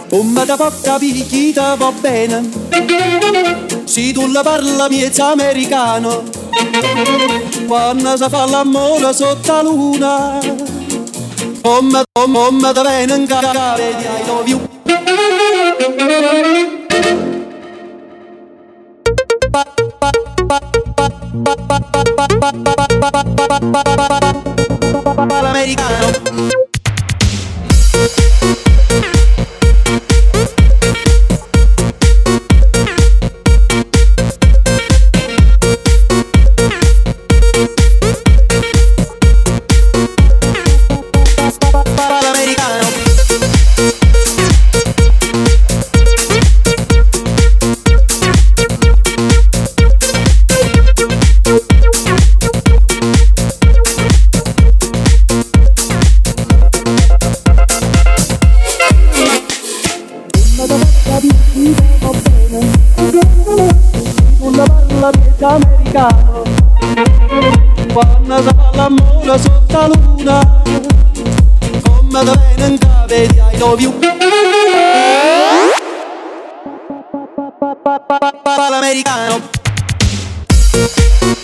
Come da poca picchita va bene, se tu la parla miezza americano, quando si fa l'amore sotto la luna, come da bene in cara, vedi I love you. L'americano. Americano, quando si fa l'amore sotto la luna, come da bene in vedi I love you. L'americano.